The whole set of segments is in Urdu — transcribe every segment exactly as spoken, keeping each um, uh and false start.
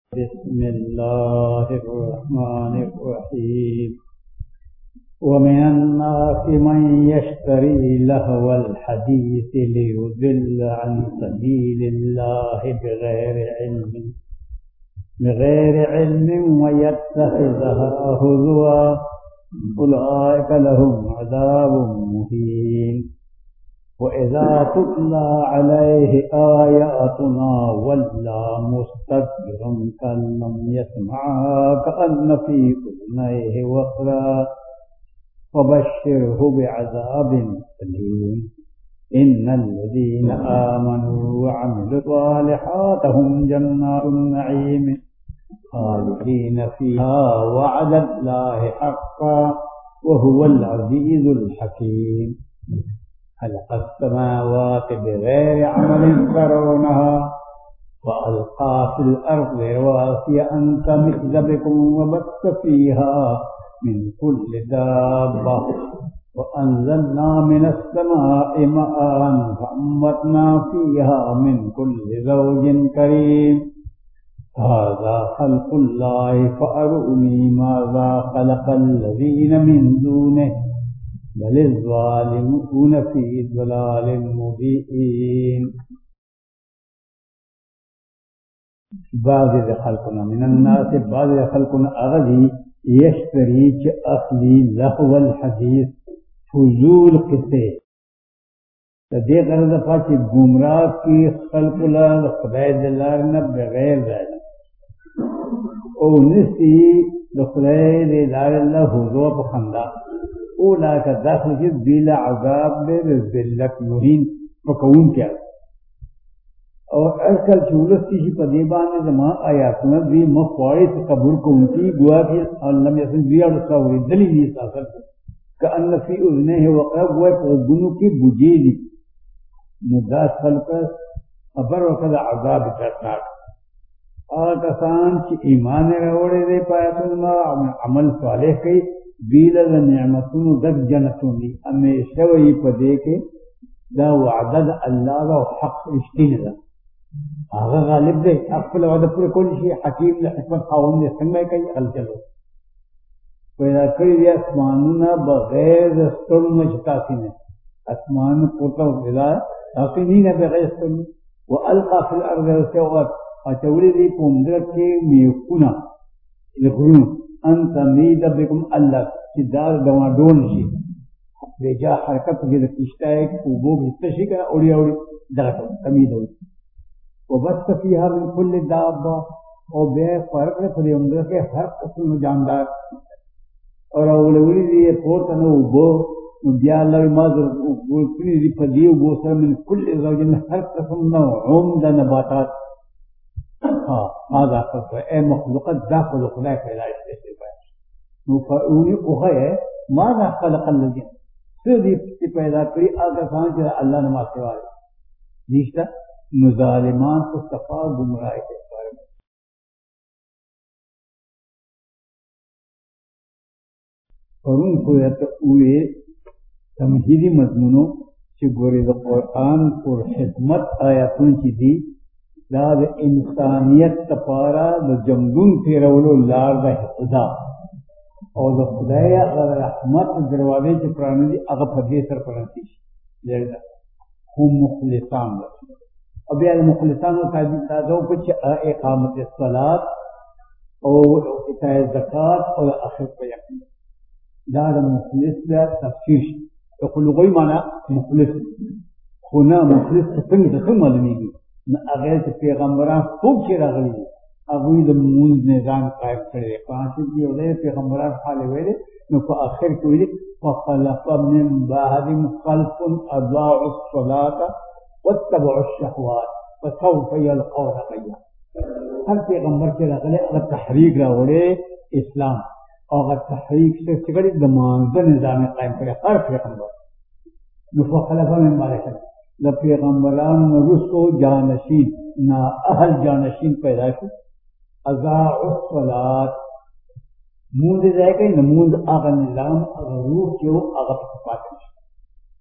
बिस्मिल्लाहिर्रहमानिर्रहीम। वमिन अन्नासि मन यश्तरी लहवल हदीस लियुदिल्ल अन सबीलिल्लाहि बिगैरि इल्मिन बिगैरि इल्मिन वयत्तखिज़हा हुज़ुवा उलाइका लहुम अज़ाबुम मुहीन। वइज़ा तुतला अलैहि आयातुना वल्ला मुस्तक्बिरन कल्लम यस्मअहा कअन्न फी उज़ुनैहि वक़रा फबश्शिरहु बिअज़ाबिन अलीम। इन्नल्लज़ीना आमनू वअमिलुस्सालिहाति हुम जन्नातुन नईम खालिदीन फ़ीहा वअदल्लाहि हक़्क़न वहुवल अज़ीज़ुल हकीम। खलक़स समावाति बिगैरि अमलिन तरौनहा वअल्क़ा फ़िल अर्ज़ि रवासिय अन तमिद्द बिकुम वबस्स फ़ीहा मिन कुल्लि दाब्बा वअन्ज़लना मिनस समाइ माअन फ़अंबतना फ़ीहा मिन कुल्लि ज़ौजिन करीम। हाज़ा ख़ल्क़ुल्लाहि फ़अरूनी माज़ा ख़लक़ल्लज़ीन मिन दूनिहि बलिज़्ज़ालिमून फ़ी ज़लालिम मुबीन। बाज़ ख़ल्क़ुना मिनन्नास बाज़ ख़ल्क़ुना अग़दी यश्तरी च अखली लहवल हदीस फुजूल किस्से तदे गर्द पाची गुमराह की खल्क़ुला खुदाय दिलार न बगैर जाए ओ निसी खुदाय दिलार अल्लाह हुज़ुवा पखंदा ओला का दाखिल की बिला अज़ाब में ज़िल्लत मुहीन पकऊन क्या और असल चूलस की पदेबा ने जमा आयातुना भी मफ़वाइद से कबूल को उनकी गुआ की अल्लाह में असन बिया उसका वही दलीली सासल का अन्नफी उज़ने है वक़रा गुआ गुनु की बुझेली मुदास खल्क़स अबर वक़द अज़ाब दर्दनाक आकसान की ईमान रवड़े दे पाया तुम अमल सालेह कई बीलद नियमतुन दग जनतुनी हमेशा वही पदे के दा वादद अल्लाह का हक़ इश्तिन दा आगा गालिब दे अक्ल वादा पूरे कोई शी हकीम ने हिकमत खावन ने संग कई हल चलो पैदा करी दिया आसमानुना बगैर स्तुल में छतासी ने आसमान कोटा विला ताकि नहीं ने बगैर स्तुल वो अलका फिल अर्ज़ से और अचौड़ी दी पुंद्र के मियुकुना लघुनु अंत मीद बिकुम अल्लाह सिद्धार दवा डोन शी बेजा हरकत के किस्ता है वो भी का ओड़ी ओड़ी दरक तमीद हो वो बस फ़ीहा मिन कुल्लि दाब्बा और बे फर्क है फले उम्र के हर किस्म में जानदार और अवलवी ये पोत न वो बिया अल्लाह माज़र वो इतनी रिफदियो वो सर मिन कुल्लि ज़ौजिन हर किस्म न उम्दा नबातात हाँ आज़ा फर्क है मखलूक़त दाखिल खुदा पैदा इससे पाया मुफ़अूनी उहा है माज़ा ख़लक़ल्लज़ीन सिर्फ इससे पैदा करी आगे सांच अल्लाह ने माफ़ करवाए निश्ता मुज़ालिमान को सफ़ा गुमराह के बारे में और उनको या तो उए तमहीदी मज़मूनों से गोरे द क़ुरआन और हिकमत आयतुन की दी दाद इंसानियत तपारा द जमदुन तेरवलो लार द खुदा और द खुदाया अगर रहमत दरवाजे के प्राणी दी अगर फदे सर पड़ती लेगा हम मुखलिसान अब यार मुखलिसान का ताज़ो कुछ इक़ामत सलात और इताए ज़कात और आखिरत पे यकीन दाद मुखलिस दा तफसीर तो खुलगोई माना मुखलिस खुना मुखलिस संग संग मालूमेगी न अगर से पैगंबरान खूब चेहरा गई अबुई द मूल निज़ाम कायम करे पांच की होले पैगंबरान खाले वेले न को आखिर कोई फखलफ मिन बादिम खल्फुन अदाउ अस्सलाता वत्तबउ अश्शहवात फसौफ यल्क़ौना ग़य्या। हर पैगंबर के रगले अगर तहरीक रावड़े इस्लाम और अगर तहरीक से सिगड़ी दमानद निज़ाम कायम करे हर पैगंबर न फखलफ मिन बादिम द पैगंबरान रुसो जानशीन ना अहल जानशीन पैदा की अज़ाउ अस्सलात मूंद जाएगा नमूंद आगा निज़ाम अगर रूह क्यों आगा पाते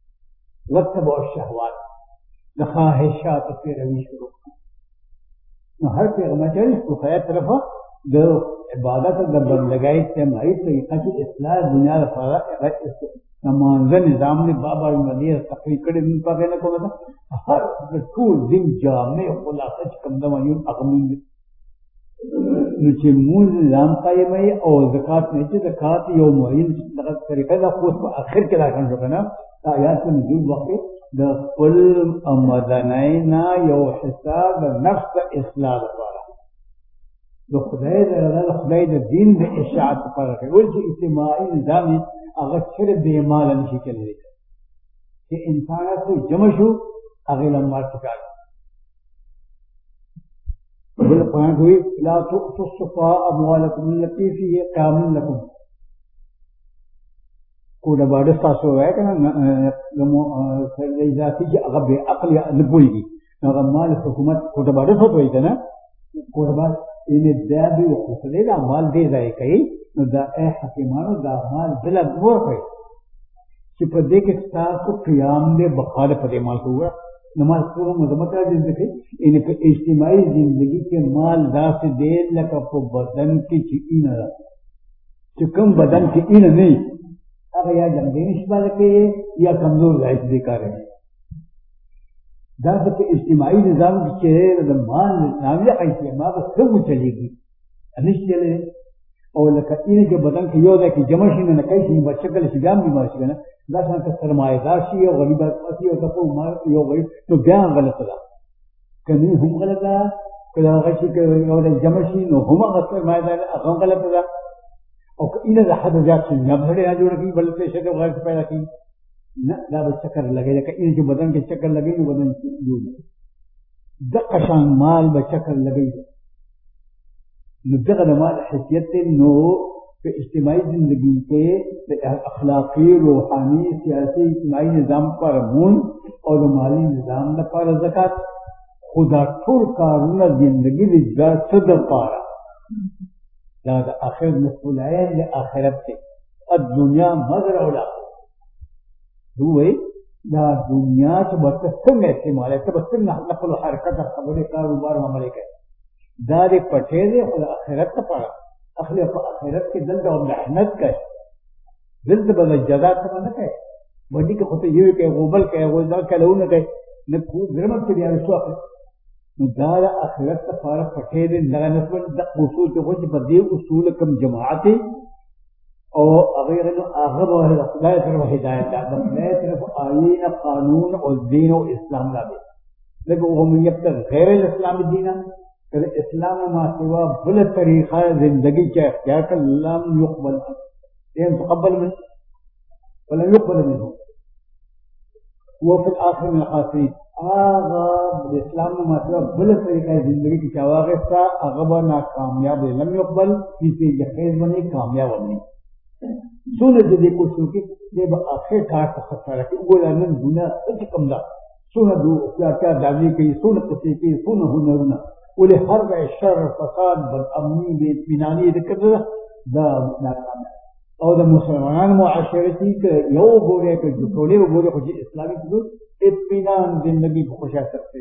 वत्तबउ अश्शहवात द ख्वाहिशात पे रवी शुरू نو هر پیغمبر چې په خیر طرفه د عبادت د بندګۍ تمایي طریقه چې اصلاح دنیا لپاره نمازه نظام نے بابا مدیر تقریر کړي من پاګه نه کومه هر ټول دین جامع خلاصه کم د وایو اقمون نو چې مون نظام قائمه او زکات نه چې زکات یو معین دغه طریقه دا خو په اخر کې راغلی کنه آیات نزول وخت د خپل مدنینا یو حساب نفس اصلاح لپاره د خدای د خدای د دین د اشاعت لپاره ول چې اجتماعي نظام هغه سره به مال نشي کېدلی چې انسانانو جمع شو هغه لمر څکال بل پوهه کوي لا تؤتوا السفهاء اموالكم التي فيه قام لكم کوډه باندې تاسو وای کنه نو ذاتي چې هغه به عقل لګوي هغه مال حکومت کوډه باندې څه وای کنه کوډه باندې ان دابي وخصله دا مال دی ځای کوي نو دا اے حکیمانو دا مال بل ابور کوي چې په دې کې تاسو قیام دې بخار په دې مال کوه نماز پورا مذمت راځي دغه ان په اجتماعي ژوندۍ کې مال داسې دی لکه په بدن کې چې اینه چې کوم بدن کې اینه نه هغه یا جنګي نشبه کې یا کمزور ځای دې کار دی دا په اجتماعي نظام کې چې د مال نظام یې ایته ما به څنګه چلیږي انشتله او لکه اینه چې بدن کې یو ځای کې جمع شي نه کوي چې بچکل شي ګام بیمار شي نه دا څنګه سرمایدار شي او غریبات شي او تاسو مال یو غریب نو بیا غلط ده کني هم غلط ده کله هغه شي او د جمع شي نو هم هغه سرمایدار هغه غلط ده او اینه د حد زیات شي نه بهړي نه جوړ کی بل څه شي غلط پیدا کی نه دا به چکر لګي لکه اینه چې بدن کې چکر لګي نو بدن جوړ د قشان مال به چکر لګي نو دغه مال حیثیت نو په اجتماعي زندگی کې د اخلاقی روحاني سیاسي اجتماعي نظام پر مون او د مالی نظام لپاره زکات خدا ټول کارونه زندگی د ځد لپاره دا د اخر مسؤلیت له اخرت ته دنیا مگر اوله دوی دا دنیا چې برته څنګه استعمال ته بس نه خپل حرکت خبره کاروبار عمل کوي دا دې پټې دې خو اخرت لپاره اخلي په اخرت کې دلته محنت کوي دلته به جزا څه نه کوي باندې کې خو ته یو کې غوبل کې غوځا کلهونه کوي نه کو درمت کې دی شو نو دا د اخرت لپاره پټې دې نه نسبت د اصول ته وځي په دې اصول کم جماعت او غیر نو هغه به خدای طرف هدایت ده د خدای طرف آیین قانون او دین او اسلام لا دي لکه هم یبتغ غیر الاسلام دینا کہ اسلام ما سوا بل طریقہ زندگی کے اختیار کر لم يقبل ان تقبل من ولم يقبل منه وفي الاخر من الخاسرين آغا اسلام ما سوا بل طریقہ زندگی کی چواغ کا اغبا ناکامیاب لم يقبل کسی یقین بنے کامیاب بنے سونے دے کو سوکے دے با اخر کار کا خطرہ کہ گولا من دنیا اچ کم دا سونا دو کیا کیا داوی کی سونا قصے کی سونا ہنرنا ولې هر ځای شر فساد بدامني بې اطمیناني د کړه دا ناکام او د مسلمانانو معاشرتي کې یو ګورې کې ټولې وګورې خو چې اسلامي حدود اطمینان زندگی په خوشاله سره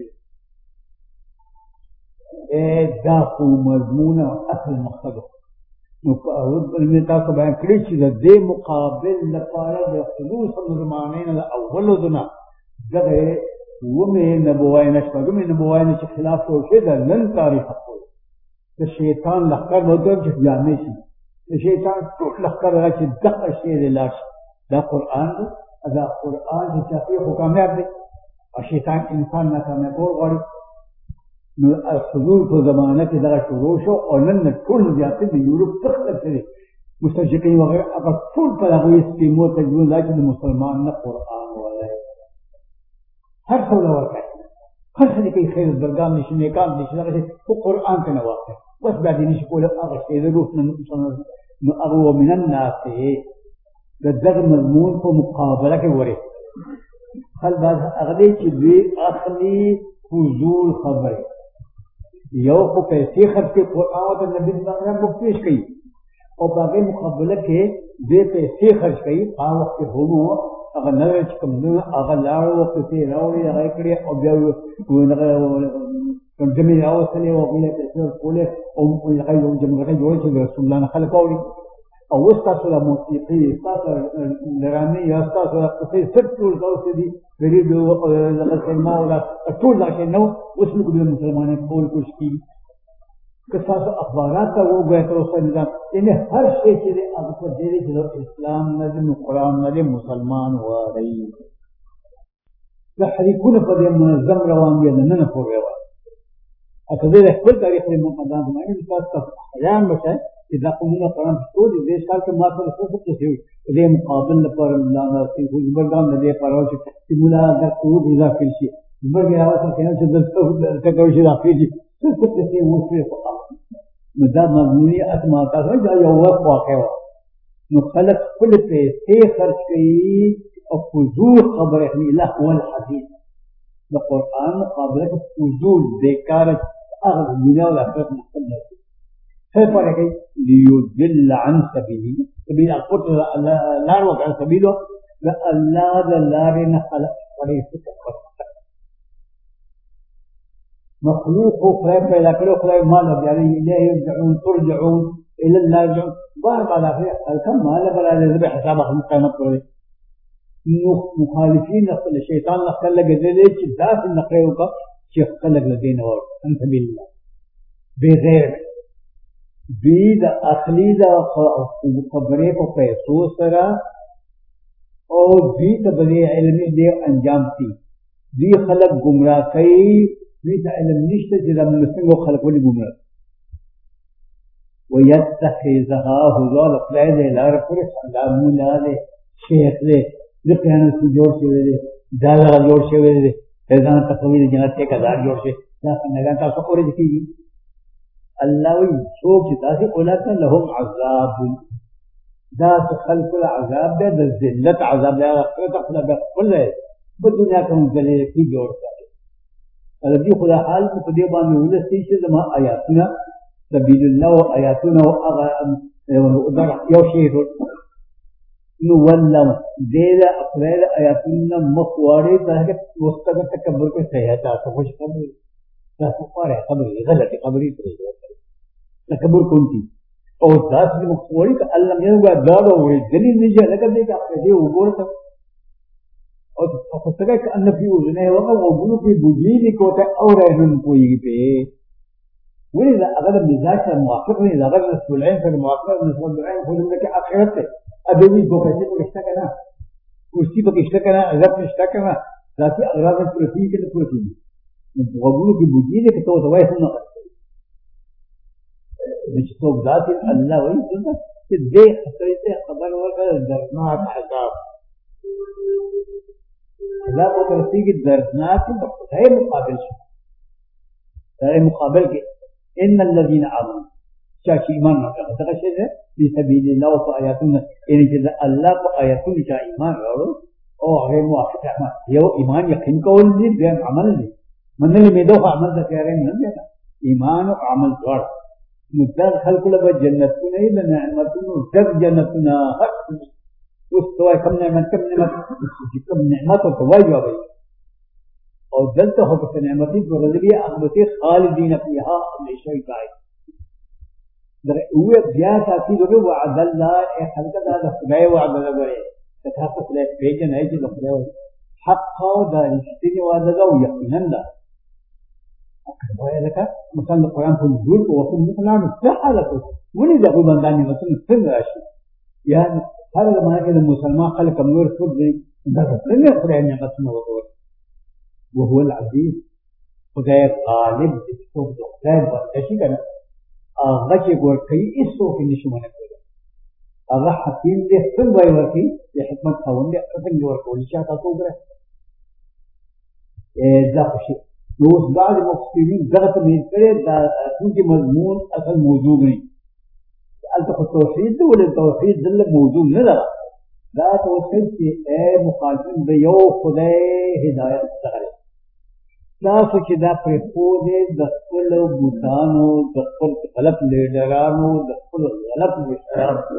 اے دا خو مضمون اصل مقصد نو په اول تاسو بیان کړی چې د دې مقابل لپاره د خلوص مسلمانانو اول دنا دغه ومه نبوای نشته ومه نبوای نه چې خلاف ټول شي دا نن تاریخ ټول د شیطان لخر وځي چې ځانې شي د شیطان ټول لخر راځي دغه شی لاش دا قران دا قران چې تاسو خو کامیاب دي او شیطان انسان نه کامیاب وګوري نو الحضور په زمانه کې دا شروع شو او نن ټول ځاتې د یورپ څخه کړي مستشرقین وغیرہ هغه ټول په هغه سیمو ته ځول چې د مسلمان نه قران وایي هر څه ولور کوي هر څه کې خیر درګام نشي نیکان نشي هغه په قران کې نه واقع بس بعد نشي کوله هغه شی د روح نو هغه من الناس د دغه مضمون په مقابله کې وره خل بعد هغه چې دوی اخلي فضول خبره یو کو پیسې خرج کې قران او نبی صلی الله علیه وسلم پیش کړي او په مقابله کې دې پیسې خرج کړي هغه وخت هومو هغه نوې چې کوم نو هغه لاړ وخت ته راوړي هغه کړی او بیا جميع أوصله وقيل تسير قوله أو الغير جمع غير جوج رسول الله خلق أولي أو استاذ موسيقي استاذ درامي استاذ قصي سبت القوس دي بريد لقد ما ولا طول لكنه وصلوا قبل المسلمين قول كل شيء قصص أخبارات वो गए तो उसका निजाम इन्हें हर चीज़ के लिए आपको दे दी जो इस्लाम में जो कुरान में मुसलमान हुआ रही لحريكون قديم منظم روان بينا ننفور روان أكذلك كل تاريخ المقدام معي بتاعت أحيان بشيء إذا قمنا قرآن بسود إذا قال كما صار الصوت تسوي إذا مقابل لبر ملانا في برجام لديه قرار شيء تملا هذا كود إذا في شيء برجع هذا كنا جدل تكوي شيء في شيء الصوت تسوي مصري فقط مدام مبنية أسماء كذا جاي يوقف واقع نخلق كل شيء خرج فيه فضول خبره له هو الحديث القرآن مقابلة فضول ذكرت أغلب الدنيا والآخرة مختلفة كيف فرق ليضل عن سبيله سبيل القرآن لا روك عن سبيله لا لا لا رنا خلق فريسك مخلوق خلق فإلا كله خلق ما لب يعني إليه يرجعون ترجعون إلى الله يرجعون بار بعد آخر الكم ما لب لا يذبح حسابه مقامة قوله مخالفين نقل الشيطان نقل لك ذلك ذات النقل وقف شيخ خلق لدينا ورد أنت بالله بغير بيد أخليد خبريك وقيسو سرا او بيد بلي علمي دي انجام تي دي خلق گمراه کئی بيد علم نشته چې د مسلمانو خلق ولي گمراه ويتخذها هزار خلال لار پر خلام مولا شیخ دې لپاره څه جوړ شوی دی دا جوړ شوی دی ځان تقوی جنت کې کزار جوړ شي دا څنګه تاسو اورې کیږي الله وی څوک چې تاسو اولاد لهم عذاب دا خلق العذاب ده د ذلت عذاب لا تخلق بقله بالدنيا کوم ذلیل کی جوړ کړي الذي خدا حال په دې باندې ولستي چې زما آیاتنا سبیل الله آیاتنا او یو شی نو ولم دې خپل آیاتنا مخواري ته مستقل تکبر کو صحیح تاسو خوش خبر تاسو پاره خبر غلطی خبرې تکبر کوي او ذات دې مخواري ته الله یې وګا دا وې دلیل نه جوړ کړي چې دې وګورئ او په څنګه کې ان په وزنه وګه وګونو کې بوجي کوته او رهن کوي په ولذا اغلب مزاج موافق نه اغلب العين في الموافقه من العين خذ لك اخرته ابي بوكسي بكشتكنا كرسي بكشتكنا عذاب بكشتكنا ذاتي اغراض البروتين كده بروتين وګونو کې بوجي دې ته توای هم نه مش تو ذات الله وي چې دې خبر ورکړه درناک عذاب عذاب و ترسیق دردناک ہے مقابل ہے مقابل کے ان الذين امنوا چاچی ایمان راوړل دا څه ده په سبیل الله او آیاتونه ان چې الله په آیاتونو چې ایمان راوړو او هغه موافق عمل یو ایمان یقین کول دي د عمل دي منل می دوه عمل د کارین نه دی ایمان او عمل ډول مدد خلق له جنتونه له نعمتونو تب جنتنا حق وستوى كم نعمت كم نعمت كم نعمت وتواجه بي او دلته هو په نعمتي ورلبي اخبتي خالدين فيها لشيء بعيد در هو بیا تاکید وکړو وعد الله خلق دا د خدای وعد لګوري تاسو له پیژن نه چې د خدای حق او د رښتینی وعده دا یقینا ده وای لکه مثلا قرآن په نزول او په مخلان استحالته ولې دغه باندې مثلا څنګه راشي يعني هذا ما كان المسلمان خلق كمنور فضل ده لم يقرأ أن يقسم وقول وهو العزيز خدای غالب استوب دختر بردشی کنه آغا چه گور کئی استو که نشمانه کوله آغا حکیم ده سن بائی ورکی ده حکمت خوان ده قسم جور کولی چاہتا تو گره دا خوشی دوست بعض مقصدین دغت مید کرے دا چونکہ مضمون اصل موضوع نہیں التقى التوحيد ولا التوحيد ذل موجود نلا لا توحيد في اي مخالفين بيو خدای هدایت څخه لا فكذا پرپوده د خپل بوتانو د خپل غلط لیډرانو د خپل غلط مشرانو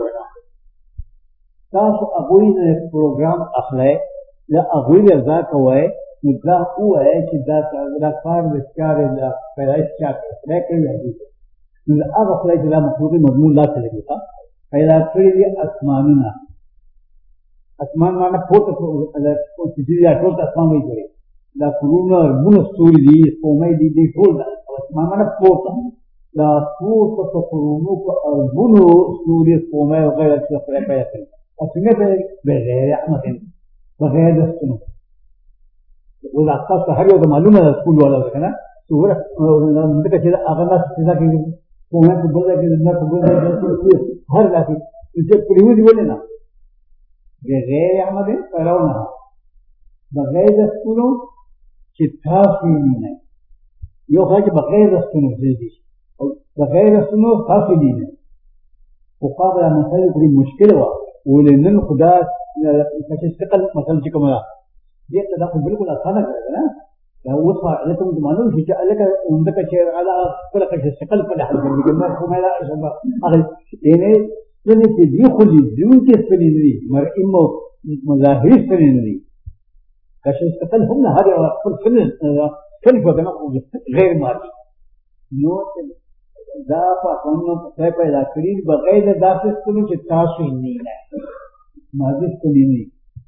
تاسو هغه د پروګرام اخلي لا هغه رضا کوي دا هو چې دا دا کار د ښکار د پیدایش چا کړی کوي دي نو هغه خدای چې دا مخلوقي مضمون لا څه لګي پیدا کړی دي اسمانونه اسمان معنا پورته او چې دې ټول اسمان وي کړی دا کورونه مونږ ستوري دي قومي دي دي ټول اسمان معنا پورته دا پورته په کورونو په اربونو ستوري قومي او غیره څه پیدا کړی او څنګه به بغیر احمد بغیر دستونو ولا تاسو هر یو معلومه ده سکول ولا کنه صوره دغه چې هغه نه څه کوي کومه په بل کې نه په بل کې هر لکه چې پریو دی ولنه بغیر احمد پرونه بغیر دستونو چې تاسو نه یو هغه بغیر دستونو دي او بغیر دستونو تاسو دي او قابل مسائل دې مشکله و ولنن خدا چې ثقل مثلا چې کومه دې ته دا خو بالکل اسانه کړه نه دا اوس هغه ته موږ معلوم شي چې الګا عمدک چې على کله کې ثقل په لحظه کې ګمر کومه لا هغه دې نه چې دی خو دې دې چې سپلې دي مرئم مظاهر سپلې دي کښ ثقل هم نه هغه خپل فن فن په دغه غیر مادي نو دا په کومه ځای پیدا کړی بغیر د داسې څه چې تاسو یې نه مادي سپلې نه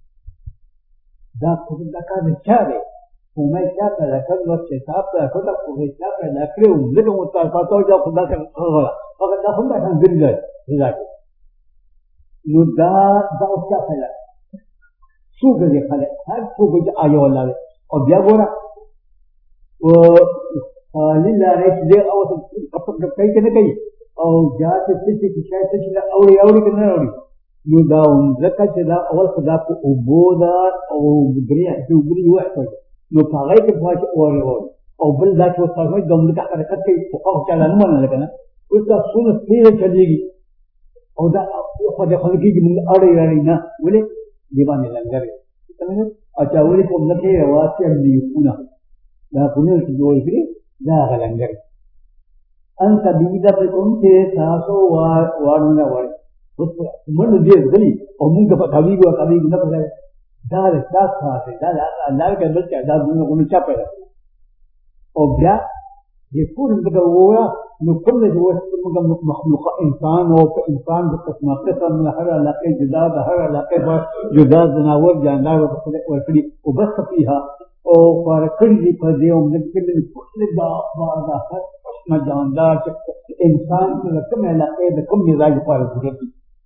دا خود دا کار چا دی کومه چا پیدا کړ نو چې تاسو ته خود په هیڅ چا پیدا کړو زه مو تاسو ته دا خدا څنګه هغه دا هم دا څنګه دی نو دا دا اوس څه پیدا څو دې خلک هر څو چې آیو الله او بیا ګوره او لله رات دې او په کوي کنه کوي او جات څه چې شاید چې اوري اوري کنه اوري نو دا ځکه چې دا اول خدا په اوبودا او بریا چې وګړي وایي نو هغه کې پاتې اوري او بل دا چې تاسو د عمر حرکت کوي او هغه چا نه منل کنه اوس تاسو نه پیره چلیږي او دا خو د خلکو کې موږ اړې لري نه ولې دی باندې لنګر څنګه او چا ولې په موږ کې واسي دی کونه دا کونه چې جوړ کړی دا غلنګر انت بيدا په کوم چې تاسو وارونه وایي من دې غلي او موږ په تعلیق او تعلیق نه پره دا دا څه دا الله کې بل چې دا دونه چا پیدا او بیا دې ټول دغه وره نو کوم دې وره موږ مخلوق انسان او انسان د قسمه قسم نه هر علاقه جدا ده هر علاقه جدا جناور جاندار ورکړي او بس فيها او فرقړي په دې او موږ کې ټول دا دا ما جاندار انسان څخه کوم علاقه د کوم مزاج پر ضرورت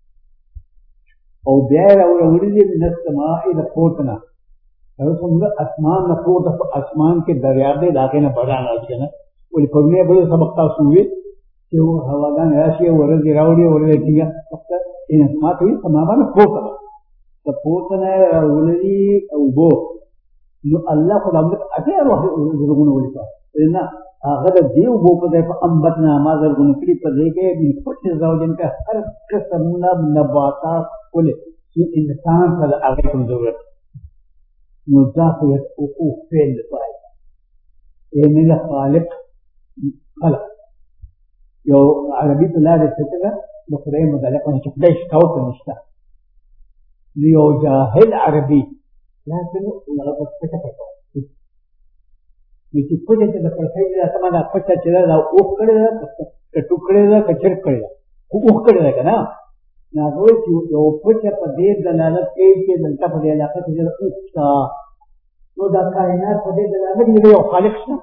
او بیا راوړل دي د سماء د پورتنا هغه څنګه اسمان نه پورته په اسمان کې دریابې لاګې نه بڑان راځي نه ولې په دې بل سبق تاسو وي چې هواګان راشي ورته راوړي ورته کیږي وخت ان اسمان ته سماء باندې پورته د پورتنا ولې او بو نو الله خدای موږ اته روح زغونه ولې نه هغه د دیو بو په دې په انبتنا ما زرګونه کړي په دې کې د پټ زوجن کا هر قسم نباتات ولې چې انسان ته هغه کوم ضرورت نو ذات او او فعل پای یې نه خالق خلق یو عربي په لاره څه د خدای متعلق نه خدای شتاو نشته یو جاهل عربي لكن هغه په څه کې چې په دې کې د پرځای د سمانه پټه چې دا اوخ کړی دا ټوکړی دا کچر کړی دا اوخ کړی دا کنه نه غوړي چې یو پټه په دې دلالت کوي چې دلته په دې علاقه کې د اوخ نو دا کائنات په دې دلالت کوي یو خالق شته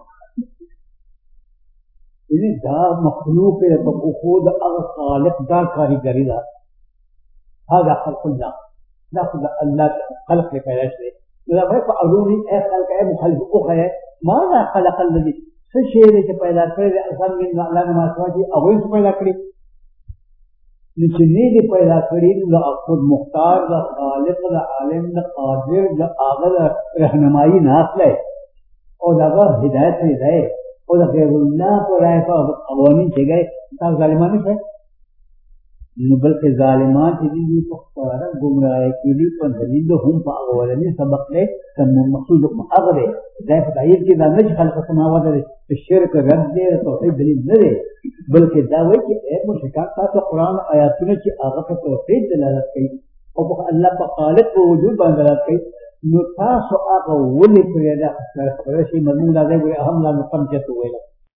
دې دا مخلوق په خود هغه خالق دا کاریګری دا هغه خلق الله دا خدای الله خلق پیدا شوی دا په اړونی اې خلق اې مخالف اوخه ماذا خلق الذي فشيء چې پیدا کړی اصل من الله ما سواجي اول څه پیدا کړی چې نه دې پیدا کړی د خود مختار د خالق د عالم د قادر د اغل رهنمایي ناخله او دغه هدایت دی او د غیر الله پر راځه قوانین چې ګای تاسو ظالمانه څه نو بلکې ظالمان چې دي په خبره گمراه کړي په دلیل هم په اولنی سبق له تم مقصود هغه دی دا په تایید کې دا نه خلق سماوات دي شرک رد دي توحید دلیل نه دی بلکې دا وایي چې اې مشکات تاسو قرآن آیاتونه چې هغه په توحید دلالت کوي او په الله په خالق وجود باندې دلالت کوي نتاسو هغه ولې کړی دا خبره شي مضمون دا دی هم لا مقمجت ویل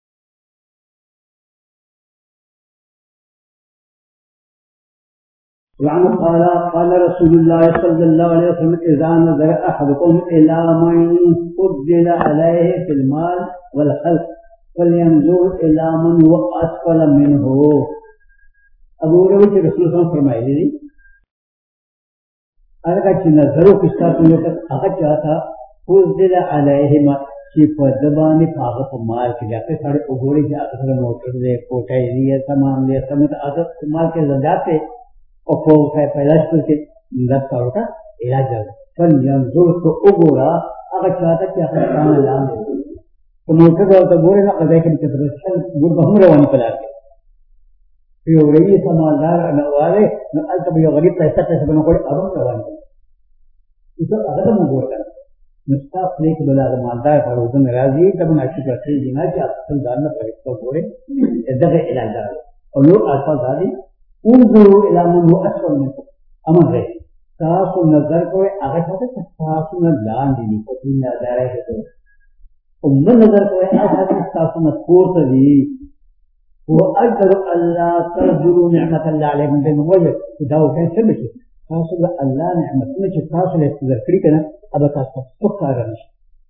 وعنه قال قال رسول الله صلى الله عليه وسلم إذا نظر أحدكم إلى من فضل عليه في المال والخلق فلينظر إلى من هو أسفل منه. ابو هريرة رسول الله فرمائے دی اگر چې نظرو کې ستاسو یو هغه چاته فضل عليه ما چې په زبانه هغه په مال کې ځکه سره وګوري چې اکثر موټر دې کوټه دې تمام دې سمت عادت مال کې زیاته او په پیدا شوه د کاروکا علاج فل ينظر تو وګورا هغه چاته چې هغه ځان لاندې په موټر ته ګوري نه هغه کې چې ترشل ګور به هم روان پلاټ یو رئیس مالدار نه واره نو البته یو غریب پیسې پیسې بنو کوي اړم روان دي چې هغه ته موږ ورته مستاف لیک بلا مالدار پر وزن راضي ته نه چې کوي چې نه چې خپل ځان نه پرېښتو ګوري دغه علاج ده او نو الفاظ دي انظروا الى من هو اسفل منكم امر ده تاسو نظر کوئ هغه ته تاسو نه لاندې دي په دې نه دارای ته او من نظر کوئ هغه ته تاسو نه پورته دي وأجر الله ترجو نعمة الله عليكم بالموجب داو كان سبشي تاسو الله نعمتونه چې تاسو له ذکر کړه ابا تاسو فکر راځي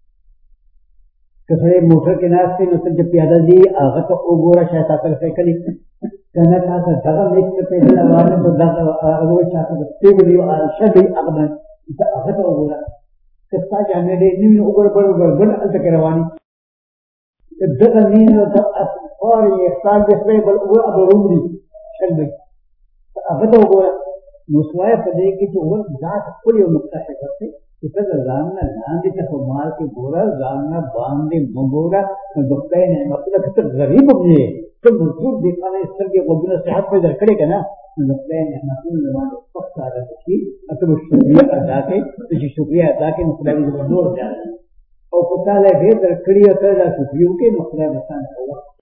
کله موټر کې ناشته نو څنګه پیاده دي هغه ته وګوره چې تاسو څه کوي کنه تاسو دغه لیک په دې باندې په دغه هغه چې تاسو ته دی او شدي هغه هغه ته وګوره چې تاسو باندې دې نیمه وګوره وګوره وګوره الته رواني دغه نیمه د اور یہ احسان دے بل وہ اب رومری چل گئی اب تو وہ مسوائے پدے کی جو وہ ذات کوئی نقطہ ہے کرتے کہ فضل زامنا لاندے تو مال کے گورا زامنا باندے مبورا دکتے نے مطلب کہ غریب بھی ہے تو مزدور دیکھانے اس طرح کے گوبنا صحت پہ در کھڑے کنا دکتے نے مطلب زمان وقت آ رہا تھی اب شکریہ ادا کے تو شکریہ ادا کے مطلب دور جا رہا اور پتہ لے در کھڑی ہے تو شکریہ کے مطلب انسان ہوا